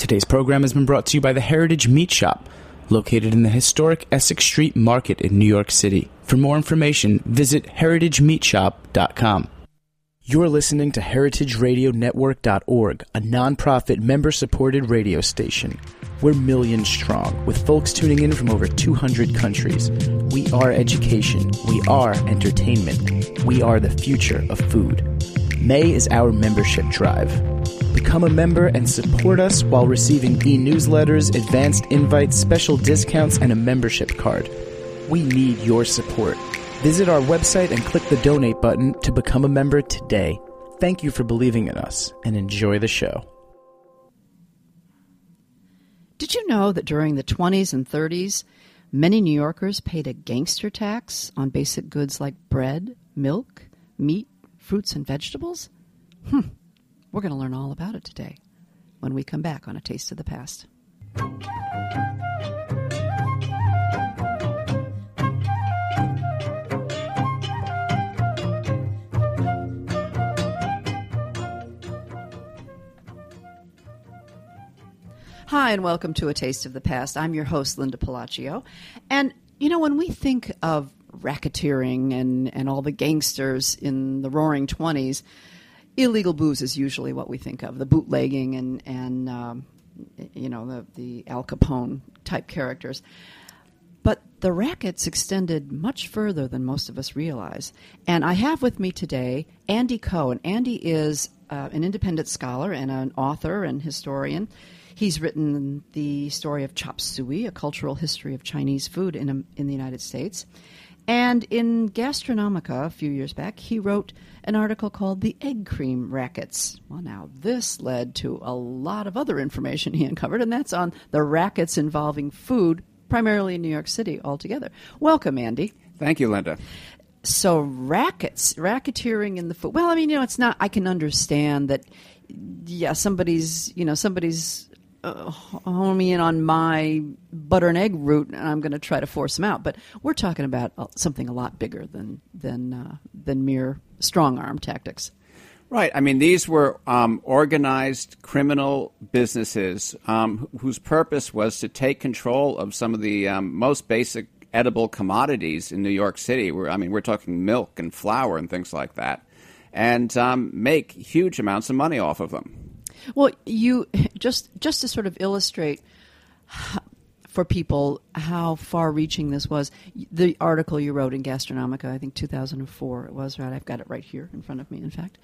Today's program has been brought to you by the Heritage Meat Shop, located in the historic Essex Street Market in New York City. For more information, visit heritagemeatshop.com. You're listening to heritageradionetwork.org, a nonprofit member-supported radio station. We're millions strong, with folks tuning in from over 200 countries. We are education. We are entertainment. We are the future of food. May is our membership drive. Become a member and support us while receiving e-newsletters, advanced invites, special discounts, and a membership card. We need your support. Visit our website and click the donate button to become a member today. Thank you for believing in us, and enjoy the show. Did you know that during the 20s and 30s, many New Yorkers paid a gangster tax on basic goods like bread, milk, meat, fruits, and vegetables? We're going to learn all about it today when we come back on A Taste of the Past. Hi, and welcome to A Taste of the Past. I'm your host, Linda Palacio. And, you know, when we think of racketeering and all the gangsters in the roaring 20s, illegal booze is usually what we think of, the bootlegging and the Al Capone type characters. But the rackets extended much further than most of us realize. And I have with me today Andy Ko. And Andy is an independent scholar and an author and historian. He's written the story of Chop Suey, a cultural history of Chinese food in the United States. And in Gastronomica a few years back, he wrote an article called The Egg Cream Rackets. Well, now, this led to a lot of other information he uncovered, and that's on the rackets involving food, primarily in New York City altogether. Welcome, Andy. Thank you, Linda. So racketeering in the food. Well, I mean, it's not, I can understand that, yeah, somebody's homing in on my butter and egg route, and I'm going to try to force them out. But we're talking about something a lot bigger than mere strong-arm tactics. Right. I mean, these were organized criminal businesses whose purpose was to take control of some of the most basic edible commodities in New York City. We're talking milk and flour and things like that, and make huge amounts of money off of them. Well, you just to sort of illustrate for people how far-reaching this was, the article you wrote in Gastronomica, I think 2004 it was, right? I've got it right here in front of me, in fact.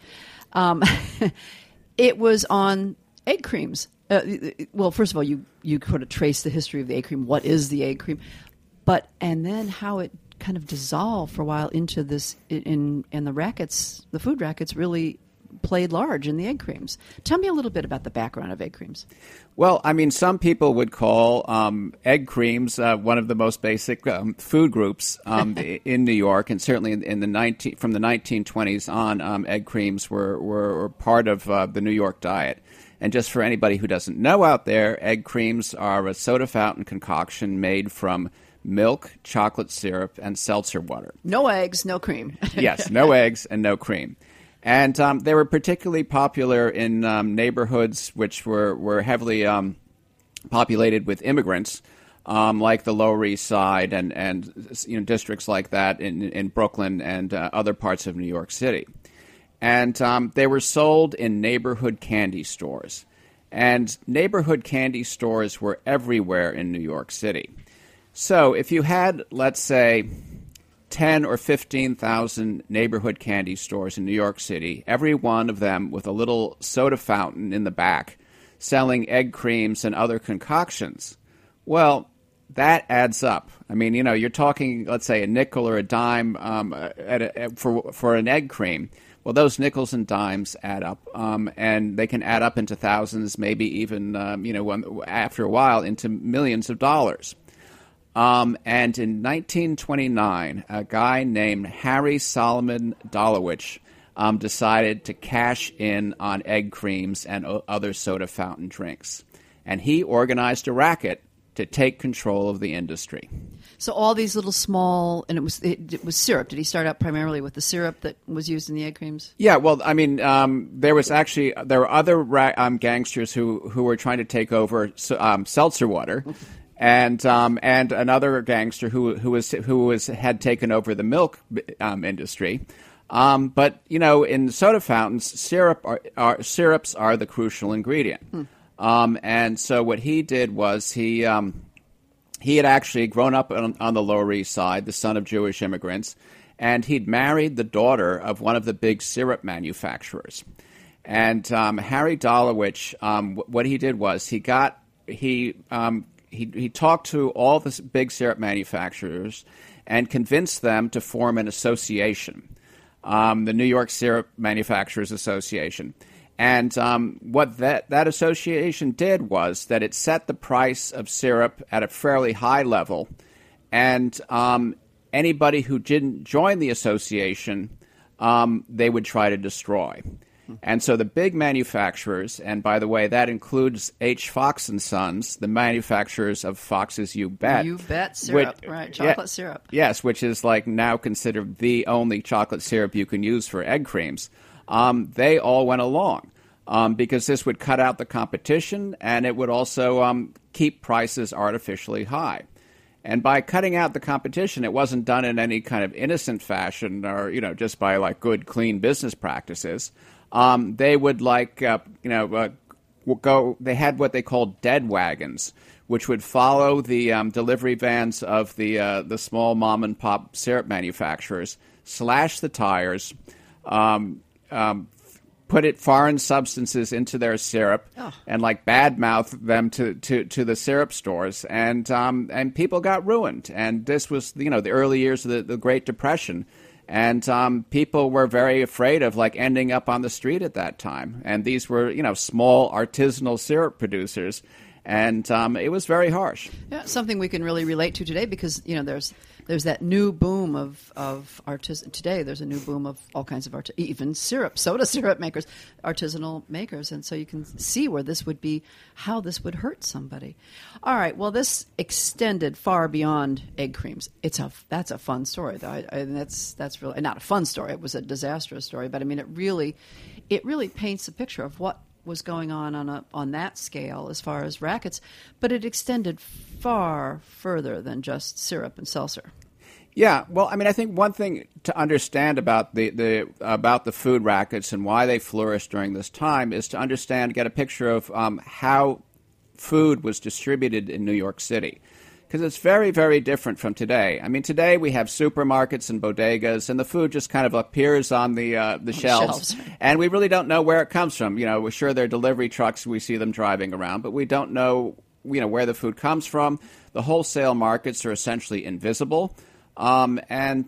It was on egg creams. Well, first of all, you could have traced the history of the egg cream. What is the egg cream? And then how it kind of dissolved for a while into this, and the rackets, the food rackets really played large in the egg creams. Tell me a little bit about the background of egg creams. Well, I mean, some people would call egg creams one of the most basic food groups in New York, and certainly from the 1920s on, egg creams were part of the New York diet. And just for anybody who doesn't know out there, egg creams are a soda fountain concoction made from milk, chocolate syrup, and seltzer water. No eggs, no cream. Yes, no eggs and no cream. And they were particularly popular in neighborhoods which were heavily populated with immigrants, like the Lower East Side and districts like that in Brooklyn and other parts of New York City. And they were sold in neighborhood candy stores. And neighborhood candy stores were everywhere in New York City. So if you had, let's say, 10 or 15,000 neighborhood candy stores in New York City, every one of them with a little soda fountain in the back, selling egg creams and other concoctions, well, that adds up. I mean, you're talking, let's say, a nickel or a dime for an egg cream. Well, those nickels and dimes add up, and they can add up into thousands, maybe even, after a while, into millions of dollars. And in 1929, a guy named Harry Solomon Dolowich decided to cash in on egg creams and other soda fountain drinks. And he organized a racket to take control of the industry. So all these little small, and it was syrup. Did he start out primarily with the syrup that was used in the egg creams? Yeah, well, I mean, there were other gangsters who were trying to take over seltzer water, and another gangster who had taken over the milk industry. But in soda fountains, syrups are the crucial ingredient. And so what he did was he had actually grown up on the Lower East Side, the son of Jewish immigrants, and he'd married the daughter of one of the big syrup manufacturers. And Harry Dolowich, what he did was he talked to all the big syrup manufacturers and convinced them to form an association. The New York Syrup Manufacturers Association. And what that association did was that it set the price of syrup at a fairly high level, and anybody who didn't join the association, they would try to destroy. And so the big manufacturers, and by the way, that includes H. Fox & Sons, the manufacturers of Fox's You Bet. You Bet syrup, right, chocolate syrup. Yes, which is like now considered the only chocolate syrup you can use for egg creams. They all went along because this would cut out the competition, and it would also keep prices artificially high. And by cutting out the competition, it wasn't done in any kind of innocent fashion or, just by like good, clean business practices. They would go. They had what they called dead wagons, which would follow the delivery vans of the small mom and pop syrup manufacturers, slash the tires, put foreign substances into their syrup, and badmouth them to the syrup stores, and people got ruined. And this was the early years of the Great Depression. And people were very afraid of ending up on the street at that time. And these were, small artisanal syrup producers. And it was very harsh. Yeah, something we can really relate to today because, there's that new boom of artisan. Today there's a new boom of all kinds of even soda syrup makers, artisanal makers. And so you can see where this would be, how this would hurt somebody. All right, well, this extended far beyond egg creams. That's a fun story, though. That's really not a fun story. It was a disastrous story, but I mean, it really paints a picture of what was going on that scale as far as rackets, but it extended far further than just syrup and seltzer. Yeah, well, I mean, I think one thing to understand about the food rackets and why they flourished during this time is to get a picture of how food was distributed in New York City. Because it's very, very different from today. I mean, today we have supermarkets and bodegas, and the food just kind of appears on the shelves. And we really don't know where it comes from. We're sure they're delivery trucks. We see them driving around, but we don't know, where the food comes from. The wholesale markets are essentially invisible. But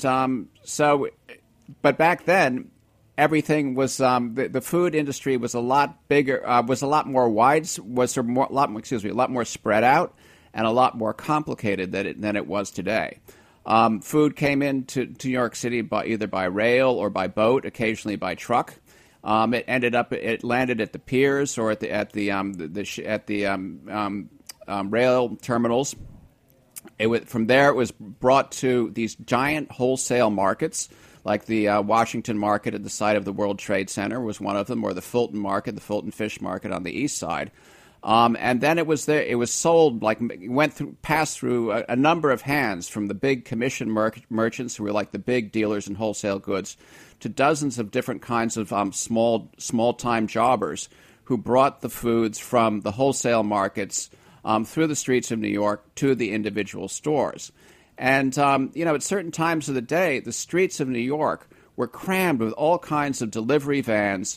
back then, everything was the food industry was a lot bigger, was a lot more a lot more spread out, and a lot more complicated than it was today. Food came into New York City either by rail or by boat, occasionally by truck. It landed at the piers or at the rail terminals. From there, it was brought to these giant wholesale markets, like the Washington Market at the site of the World Trade Center was one of them, or the Fulton Market, the Fulton Fish Market on the east side. And then it was there. It was sold passed through a number of hands, from the big commission merchants who were like the big dealers in wholesale goods, to dozens of different kinds of small time jobbers who brought the foods from the wholesale markets through the streets of New York to the individual stores. And at certain times of the day, the streets of New York were crammed with all kinds of delivery vans.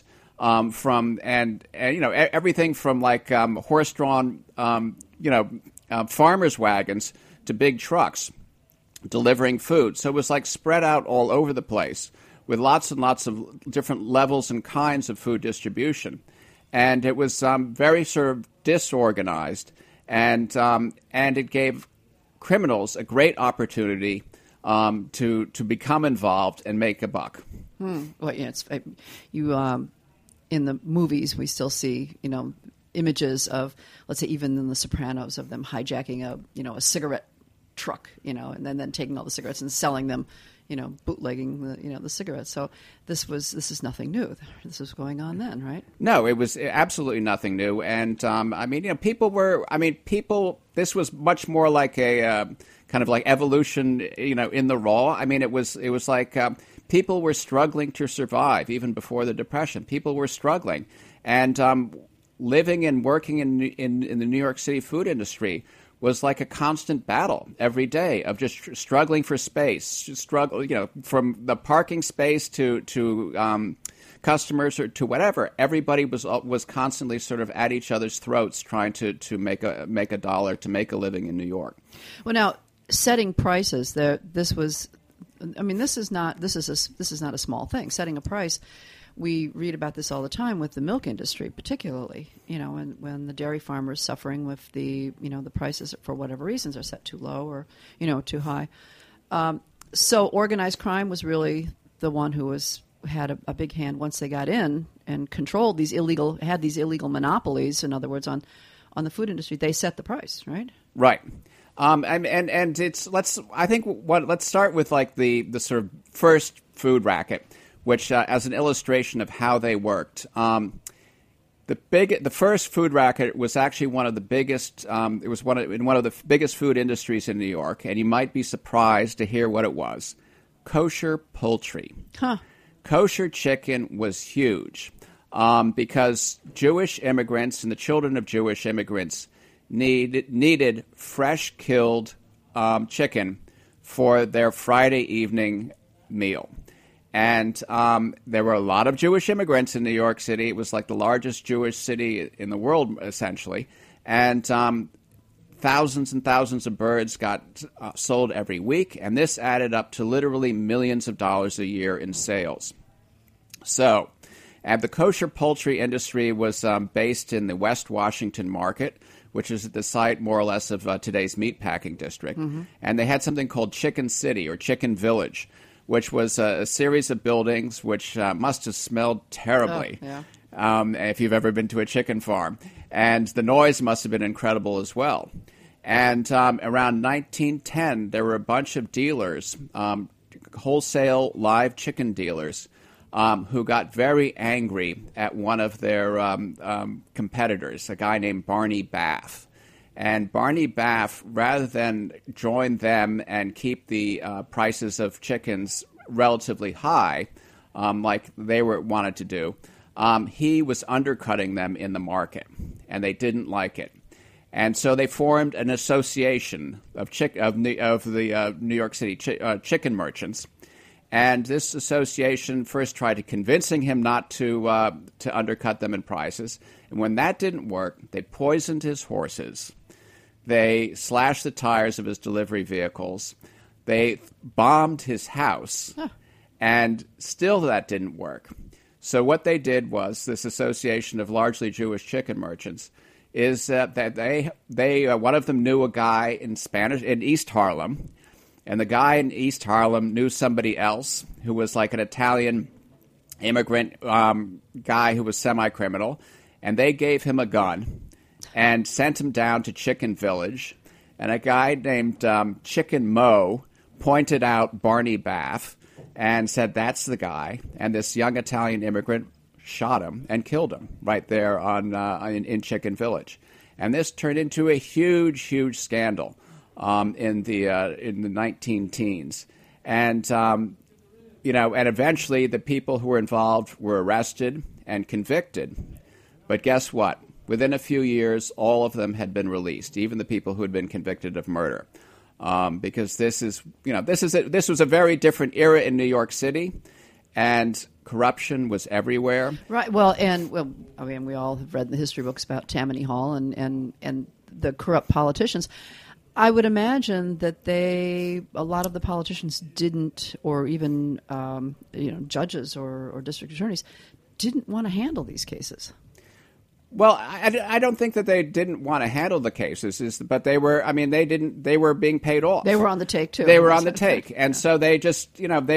Everything from horse-drawn, farmers' wagons to big trucks delivering food. So it was spread out all over the place with lots and lots of different levels and kinds of food distribution. And it was very sort of disorganized, and it gave criminals a great opportunity to become involved and make a buck. Well, yeah, in the movies, we still see, images of, let's say, even in The Sopranos, of them hijacking a cigarette truck, and then taking all the cigarettes and selling them, bootlegging the cigarettes. So this is nothing new. This was going on then, right? No, it was absolutely nothing new. And this was much more like a kind of like evolution, in the raw. I mean, it was like people were struggling to survive even before the Depression. People were struggling, and living and working in the New York City food industry was like a constant battle every day of just struggling for space, from the parking space to customers or to whatever. Everybody was constantly sort of at each other's throats trying to make a dollar, to make a living in New York. Well, now setting prices, this is not a small thing. Setting a price. We read about this all the time with the milk industry, particularly, when the dairy farmer is suffering with the prices for whatever reasons are set too low or, too high. So organized crime was really the one who had a big hand once they got in and controlled these illegal monopolies. In other words, on the food industry, they set the price, right? Right. And let's start with like the sort of first food racket, which, as an illustration of how they worked, the first food racket was actually one of the biggest. It was one of the biggest food industries in New York, and you might be surprised to hear what it was: kosher poultry. Huh. Kosher chicken was huge because Jewish immigrants and the children of Jewish immigrants needed fresh killed chicken for their Friday evening meal. And there were a lot of Jewish immigrants in New York City. It was like the largest Jewish city in the world, essentially. And thousands and thousands of birds got sold every week. And this added up to literally millions of dollars a year in sales. So, and the kosher poultry industry was based in the West Washington market, which is at the site more or less of today's meatpacking district. Mm-hmm. And they had something called Chicken City or Chicken Village, which was a series of buildings which must have smelled terribly if you've ever been to a chicken farm. And the noise must have been incredible as well. And around 1910, there were a bunch of dealers, wholesale live chicken dealers, who got very angry at one of their competitors, a guy named Barney Bath. And Barney Bath, rather than join them and keep the prices of chickens relatively high, like they wanted to do, he was undercutting them in the market, and they didn't like it. And so they formed an association of the New York City chicken merchants. And this association first tried to convincing him not to undercut them in prices. And when that didn't work, they poisoned his horses. They slashed the tires of his delivery vehicles. They bombed his house. Huh. And still that didn't work. So what they did was, this association of largely Jewish chicken merchants, is that they one of them knew a guy in East Harlem. And the guy in East Harlem knew somebody else who was like an Italian immigrant guy who was semi-criminal. And they gave him a gun and sent him down to Chicken Village. And a guy named Chicken Mo pointed out Barney Bath and said, that's the guy. And this young Italian immigrant shot him and killed him right there in Chicken Village. And this turned into a huge, huge scandal in the 19-teens. And, and eventually the people who were involved were arrested and convicted. But guess what? Within a few years, all of them had been released, even the people who had been convicted of murder, because this was a very different era in New York City, and corruption was everywhere. Right. Well, we all have read the history books about Tammany Hall and the corrupt politicians. I would imagine that a lot of the politicians didn't, or even judges or district attorneys didn't want to handle these cases. Well, I don't think that they didn't want to handle the cases, but they were. I mean, they were being paid off. They were on the take too. They were on the take, and so they just,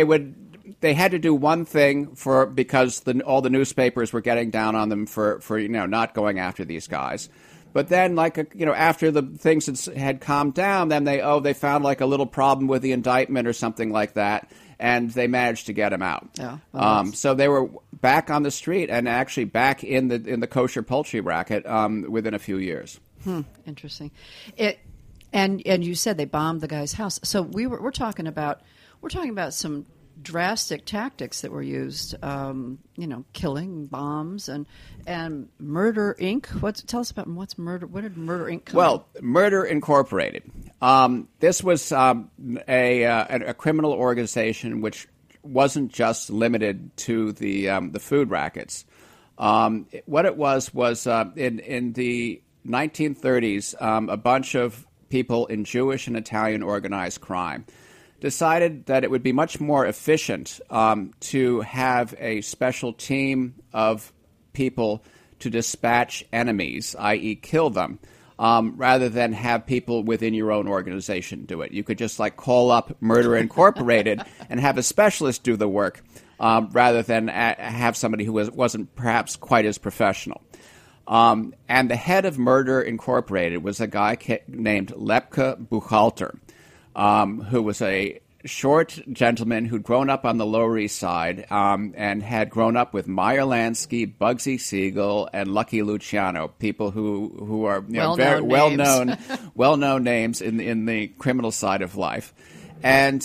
they had to do one thing because all the newspapers were getting down on them for not going after these guys. But then, after the things had calmed down, then they found like a little problem with the indictment or something like that, and they managed to get him out. Yeah, well, so they were back on the street and actually back in the kosher poultry racket within a few years. Interesting. And you said they bombed the guy's house. So we're talking about some drastic tactics that were used. Killing, bombs, and Murder Inc. Tell us about what's Murder. What did Murder Inc. come? Well, Murder Incorporated. This was a criminal organization which wasn't just limited to the food rackets. What it was in the 1930s, a bunch of people in Jewish and Italian organized crime decided that it would be much more efficient to have a special team of people to dispatch enemies, i.e. kill them, rather than have people within your own organization do it. You could just call up Murder Incorporated and have a specialist do the work rather than have somebody who wasn't perhaps quite as professional. And the head of Murder Incorporated was a guy named Lepke Buchalter, who was a short gentleman who'd grown up on the Lower East Side and had grown up with Meyer Lansky, Bugsy Siegel, and Lucky Luciano, people who are very well-known names in the criminal side of life. And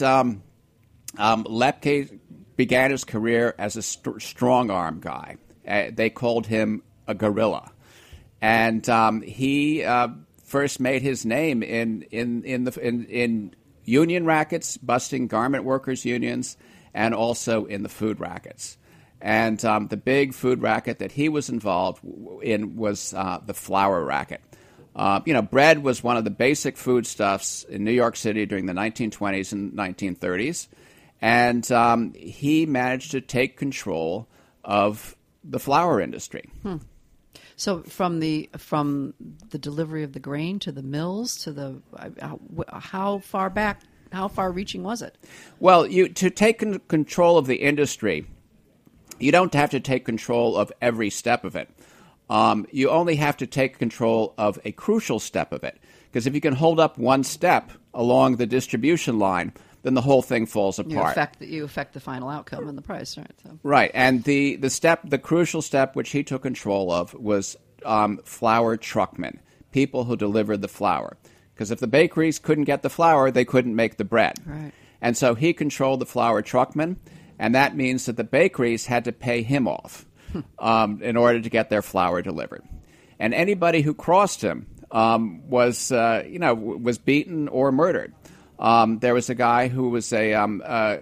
Lepke began his career as a strong-arm guy. They called him a guerrilla. And he first made his name in union rackets, busting garment workers' unions, and also in the food rackets. And the big food racket that he was involved in was the flour racket. Bread was one of the basic foodstuffs in New York City during the 1920s and 1930s. And he managed to take control of the flour industry. So from the delivery of the grain to the mills to how far reaching was it? Well, to take control of the industry, you don't have to take control of every step of it. You only have to take control of a crucial step of it. Because if you can hold up one step along the distribution line, then the whole thing falls apart. You affect the final outcome and the price, right? So. Right, and the crucial step which he took control of was flour truckmen, people who delivered the flour. Because if the bakeries couldn't get the flour, they couldn't make the bread. Right. And so he controlled the flour truckmen, and that means that the bakeries had to pay him off in order to get their flour delivered. And anybody who crossed him was beaten or murdered. There was a guy who was a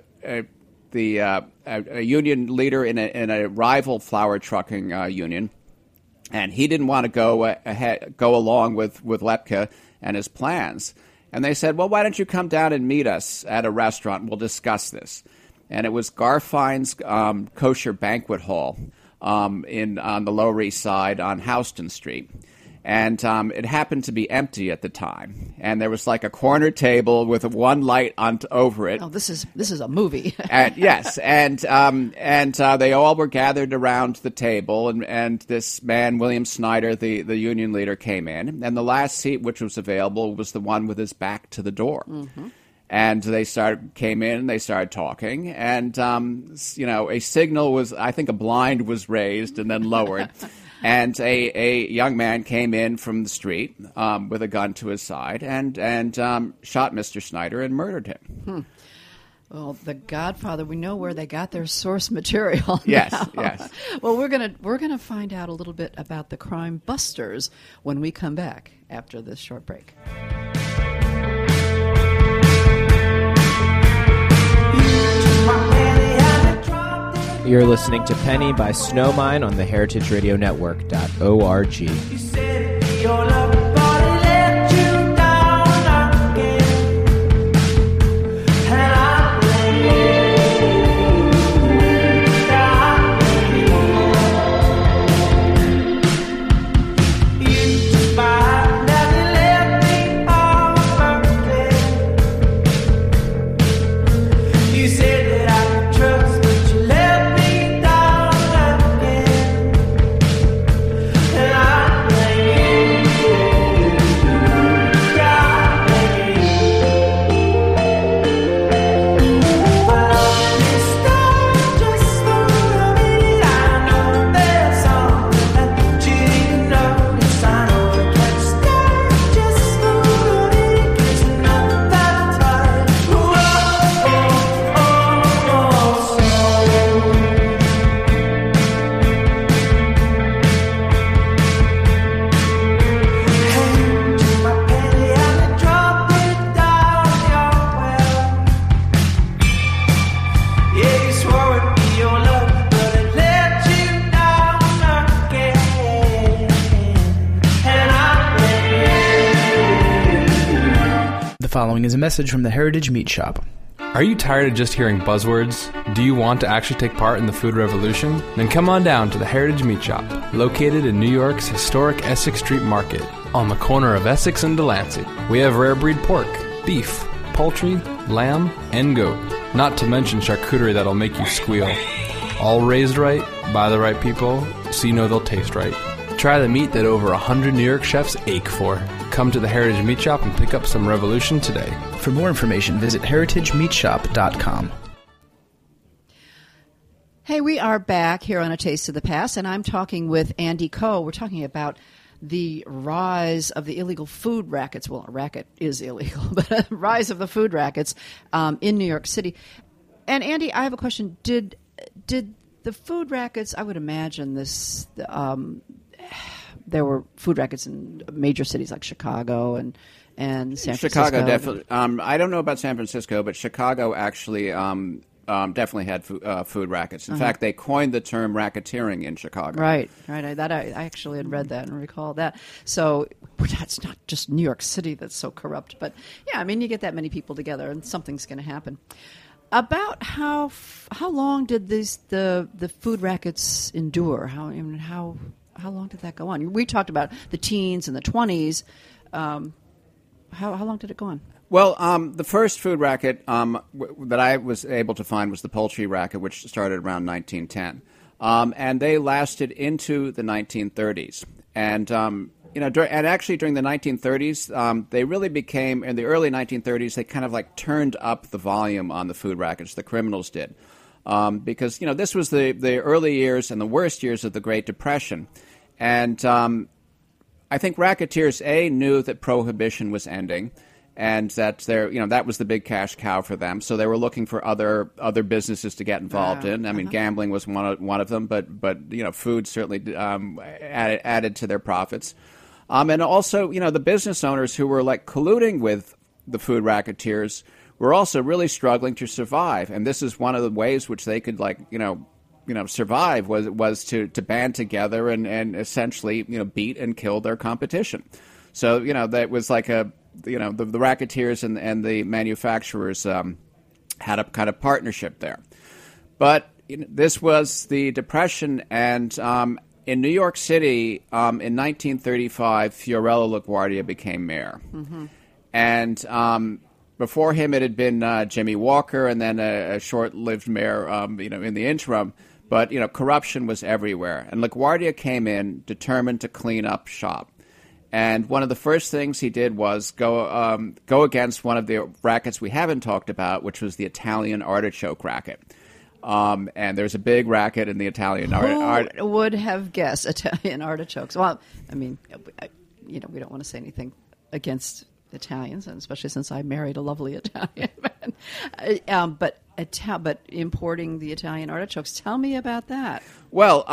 union leader in a rival flour trucking union, and he didn't want to go along with Lepke and his plans. And they said, "Well, why don't you come down and meet us at a restaurant? We'll discuss this." And it was Garfine's Kosher Banquet Hall on the Lower East Side on Houston Street. And it happened to be empty at the time, and there was like a corner table with one light over it. Oh, this is a movie. Yes, and they all were gathered around the table, and this man William Snyder, the union leader, came in, and the last seat which was available was the one with his back to the door. Mm-hmm. And they came in, they started talking, and a signal was, I think, a blind was raised and then lowered. And a young man came in from the street with a gun to his side and shot Mr. Snyder and murdered him. Well, The Godfather, we know where they got their source material. Yes, now. yes. Well, we're gonna find out a little bit about the crime busters when we come back after this short break. You're listening to Penny by Snowmine on the heritageradionetwork.org. You said your love body let you down again, and I blame you. You just find that you left me on birthday. You said that I could trust, but you left me down again, and I blame you. following is a message from the Heritage Meat Shop. Are you tired of just hearing buzzwords? Do you want to actually take part in the food revolution? Then come on down to the Heritage Meat Shop, located in New York's historic Essex Street Market, on the corner of Essex and Delancey. We have rare breed pork, beef, poultry, lamb, and goat, not to mention charcuterie that'll make you squeal. All raised right, by the right people, so you know they'll taste right. Try the meat that over 100 New York chefs ache for. Come to the Heritage Meat Shop and pick up some revolution today. For more information, visit heritagemeatshop.com. Hey, we are back here on A Taste of the Past, and I'm talking with Andy Ko. We're talking about the rise of the illegal food rackets. Well, a racket is illegal, but a rise of the food rackets in New York City. And Andy, I have a question. Did the food rackets, I would imagine this, there were food rackets in major cities like Chicago and San Francisco. Chicago, definitely. I don't know about San Francisco, but Chicago actually definitely had food rackets. In fact, they coined the term racketeering in Chicago. Right. I actually had read that and recall that. So that's not just New York City that's so corrupt. But, yeah, I mean, you get that many people together and something's going to happen. About how long did the food rackets endure? How long did that go on? We talked about the teens and the 20s. How long did it go on? Well, the first food racket that I was able to find was the poultry racket, which started around 1910. And they lasted into the 1930s. And, and actually during the 1930s, they really became, in the early 1930s, they kind of like turned up the volume on the food rackets, the criminals did. Because, this was the early years and the worst years of the Great Depression. And I think racketeers, knew that prohibition was ending and that that was the big cash cow for them. So they were looking for other businesses to get involved in. I mean, gambling was one of them, but food certainly added to their profits. And also, the business owners who were like colluding with the food racketeers were also really struggling to survive. And this is one of the ways which they could survive was to band together and essentially, beat and kill their competition. So, that was like the racketeers and the manufacturers had a kind of partnership there. But this was the Depression, and in New York City, in 1935, Fiorello LaGuardia became mayor. Mm-hmm. And before him, it had been Jimmy Walker, and then a short-lived mayor, in the interim. But, corruption was everywhere. And LaGuardia came in determined to clean up shop. And one of the first things he did was go against one of the rackets we haven't talked about, which was the Italian artichoke racket. And there's a big racket in the Italian artichoke. Who would have guessed Italian artichokes? Well, I mean, we don't want to say anything against Italians, and especially since I married a lovely Italian man. But importing the Italian artichokes, tell me about that. Well,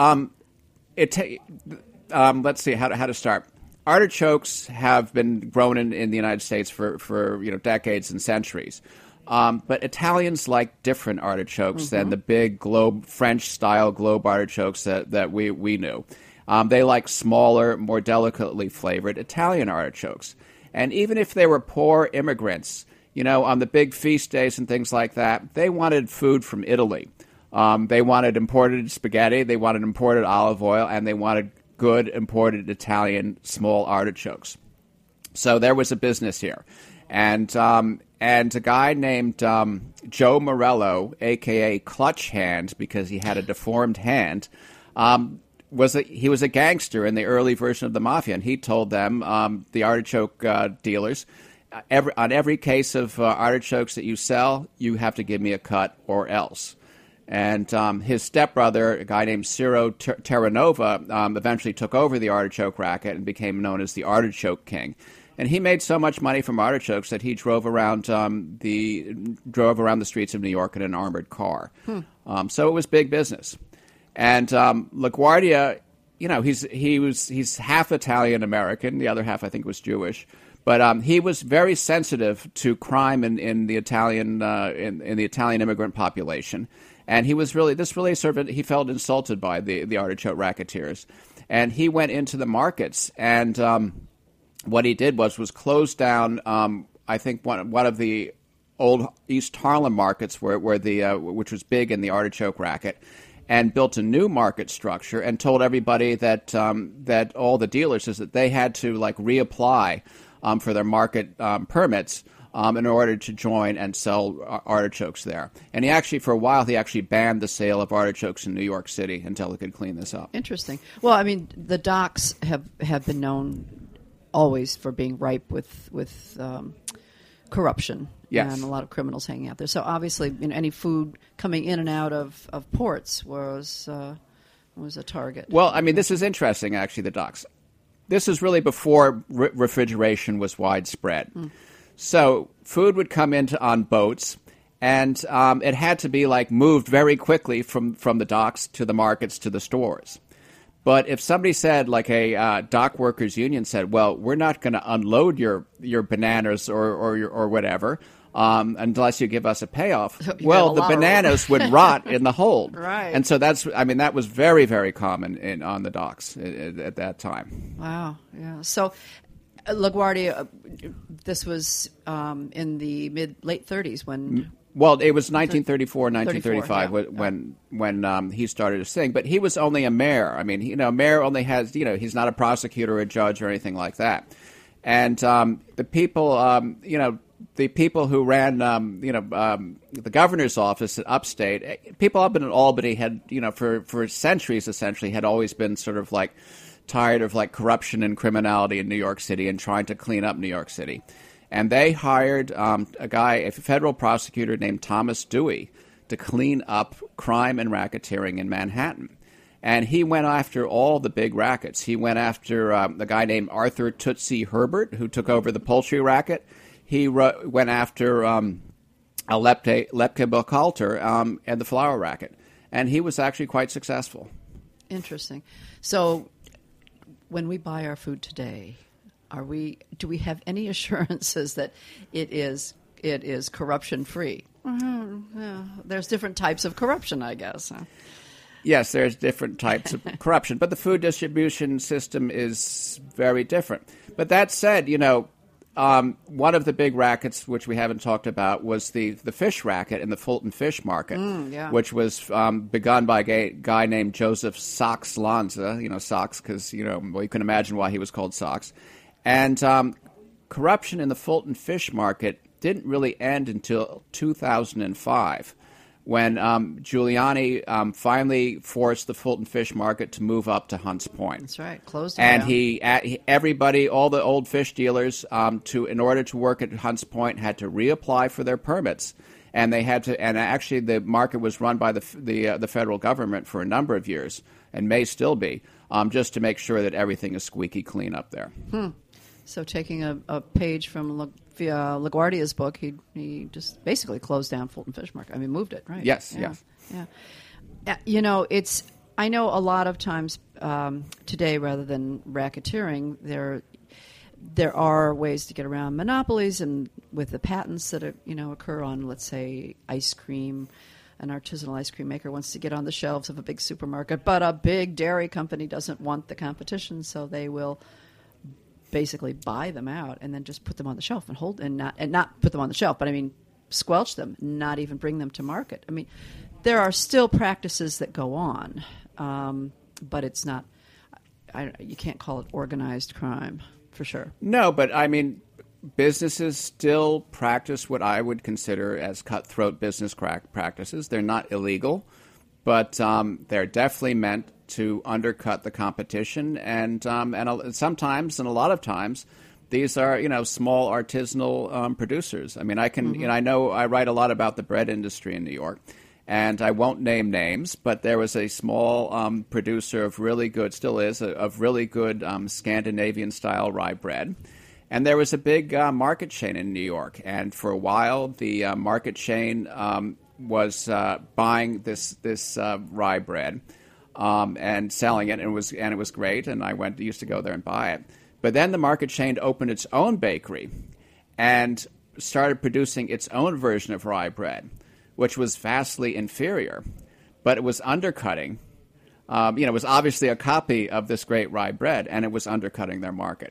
let's see how to start. Artichokes have been grown in the United States for decades and centuries. But Italians like different artichokes than the big French-style globe artichokes that we knew. They like smaller, more delicately flavored Italian artichokes. And even if they were poor immigrants, on the big feast days and things like that, they wanted food from Italy. They wanted imported spaghetti, they wanted imported olive oil, and they wanted good imported Italian small artichokes. So there was a business here. And a guy named Joe Morello, a.k.a. Clutch Hand, because he had a deformed hand, he was a gangster in the early version of the mafia, and he told them, the artichoke dealers, on every case of artichokes that you sell, you have to give me a cut or else. And his stepbrother, a guy named Ciro Terranova, eventually took over the artichoke racket and became known as the Artichoke King. And he made so much money from artichokes that he drove around the streets of New York in an armored car. So it was big business. And LaGuardia, he's half Italian American. The other half, I think, was Jewish. But he was very sensitive to crime in the Italian in the Italian immigrant population. And he felt insulted by the artichoke racketeers. And he went into the markets, and what he did was close down I think one of the old East Harlem markets which was big in the artichoke racket, and built a new market structure and told everybody that that all the dealers is that they had to like reapply for their market permits in order to join and sell artichokes there. And for a while, he actually banned the sale of artichokes in New York City until he could clean this up. Interesting. Well, I mean, the docks have been known always for being ripe with corruption. Yes. And a lot of criminals hanging out there. So obviously, any food coming in and out of ports was a target. Well, I mean, this is interesting, actually, the docks. This is really before refrigeration was widespread. So food would come on boats, and it had to be like moved very quickly from the docks to the markets to the stores. But if somebody said, like a dock workers union said, well, we're not going to unload your bananas or whatever unless you give us a payoff. Well, the bananas would rot in the hold. Right. And so that was very, very common on the docks at that time. Wow. Yeah. So LaGuardia, this was in the late 30s when... Well, it was 1934, 1935 yeah. when he started to sing. But he was only a mayor. I mean, mayor only has, he's not a prosecutor or a judge or anything like that. And the people, the people who ran, the governor's office at upstate, people up in Albany had, for centuries essentially had always been sort of like tired of like corruption and criminality in New York City and trying to clean up New York City. And they hired a federal prosecutor named Thomas Dewey to clean up crime and racketeering in Manhattan. And he went after all the big rackets. He went after a guy named Arthur Tootsie Herbert, who took over the poultry racket. He went after Lepke Buchalter and the flour racket. And he was actually quite successful. Interesting. So when we buy our food today... do we have any assurances that it is corruption free? Yeah, there's different types of corruption, I guess. Yes, there's different types of corruption, but the food distribution system is very different. But that said, one of the big rackets which we haven't talked about was the fish racket in the Fulton Fish Market, which was begun by a guy named Joseph Sox Lanza. Sox because you can imagine why he was called Sox. And corruption in the Fulton Fish Market didn't really end until 2005, when Giuliani finally forced the Fulton Fish Market to move up to Hunts Point. That's right, closed it and down. Everybody, all the old fish dealers, in order to work at Hunts Point, had to reapply for their permits, and they had to. And actually, the market was run by the federal government for a number of years, and may still be, just to make sure that everything is squeaky clean up there. So taking a page from LaGuardia's book, he just basically closed down Fulton Fish Market. I mean, moved it, right? Yes, yes. Yeah. I know a lot of times today, rather than racketeering, there are ways to get around monopolies, and with the patents that occur on, let's say, ice cream. An artisanal ice cream maker wants to get on the shelves of a big supermarket, but a big dairy company doesn't want the competition, so they will basically buy them out and then just put them on the shelf and not put them on the shelf, but I mean squelch them, not even bring them to market. I mean, there are still practices that go on, but it's not. You can't call it organized crime for sure. No, but I mean, businesses still practice what I would consider as cutthroat business practices. They're not illegal, but they're definitely meant to undercut the competition, and sometimes, and a lot of times, these are small artisanal producers. I mean, I know I write a lot about the bread industry in New York, and I won't name names, but there was a small producer of really good, still is, of really good Scandinavian style rye bread. And there was a big market chain in New York, and for a while the market chain was buying this rye bread and selling it, and it was great. And I used to go there and buy it. But then the market chain opened its own bakery and started producing its own version of rye bread, which was vastly inferior, but it was undercutting. It was obviously a copy of this great rye bread, and it was undercutting their market.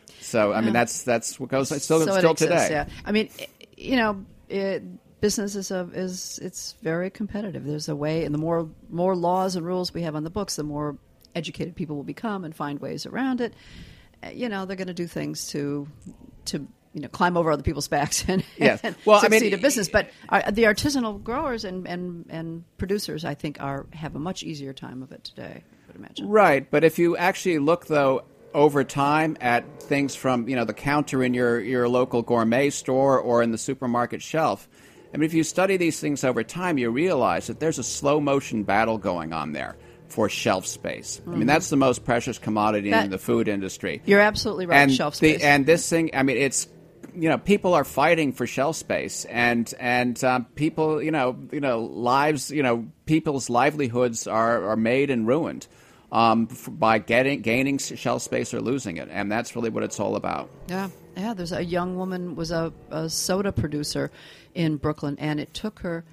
So I mean, that's what goes still So it still exists, today. Yeah. I mean, business is very competitive. There's a way, and the more laws and rules we have on the books, the more educated people will become and find ways around it. They're going to do things to climb over other people's backs and, Yes. and Well, succeed at business. But the artisanal growers and producers, I think, have a much easier time of it today, I would imagine. Right, but if you actually look, though, over time at things from, the counter in your local gourmet store or in the supermarket shelf, I mean, if you study these things over time, you realize that there's a slow-motion battle going on there for shelf space. I mean, that's the most precious commodity in the food industry. You're absolutely right, shelf space. And this thing, I mean, it's, people are fighting for shelf space, and people, lives, people's livelihoods are made and ruined by gaining shelf space or losing it, and that's really what it's all about. Yeah. There's a young woman was a soda producer in Brooklyn, and it took her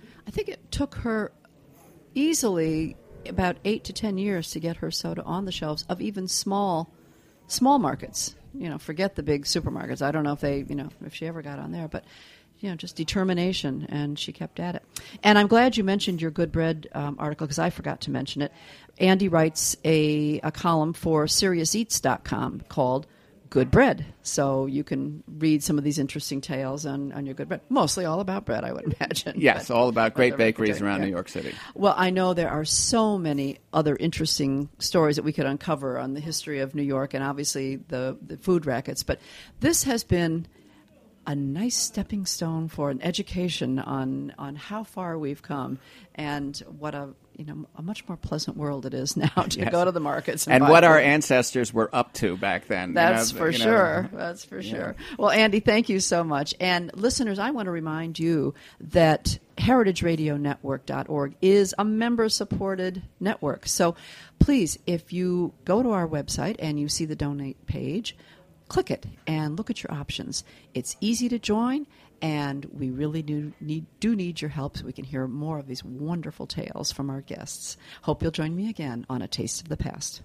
easily about 8 to 10 years to get her soda on the shelves of even small markets. Forget the big supermarkets. I don't know if if she ever got on there, but just determination, and she kept at it. And I'm glad you mentioned your Good Bread article, because I forgot to mention it. Andy writes a column for SeriousEats.com called Good Bread, so you can read some of these interesting tales on your Good Bread. Mostly all about bread, I would imagine. Yes, all about great bakeries around New York City. Well, I know there are so many other interesting stories that we could uncover on the history of New York and obviously the food rackets, but this has been a nice stepping stone for an education on how far we've come and what a much more pleasant world it is now to go to the markets and what food. our ancestors were up to back then. That's for sure. That's for sure. Well, Andy, thank you so much. And listeners, I want to remind you that heritageradionetwork.org is a member-supported network. So please, if you go to our website and you see the donate page, click it and look at your options. It's easy to join, and we really do need your help so we can hear more of these wonderful tales from our guests. Hope you'll join me again on A Taste of the Past.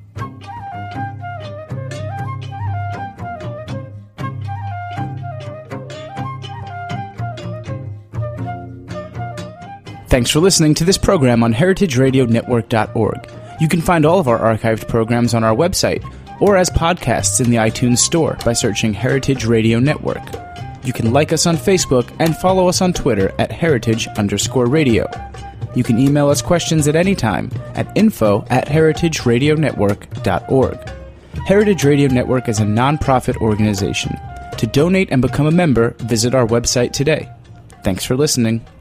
Thanks for listening to this program on heritageradionetwork.org. You can find all of our archived programs on our website or as podcasts in the iTunes Store by searching Heritage Radio Network. You can like us on Facebook and follow us on Twitter at @heritage_radio. You can email us questions at any time at info@heritageradionetwork.org. Heritage Radio Network is a non-profit organization. To donate and become a member, visit our website today. Thanks for listening.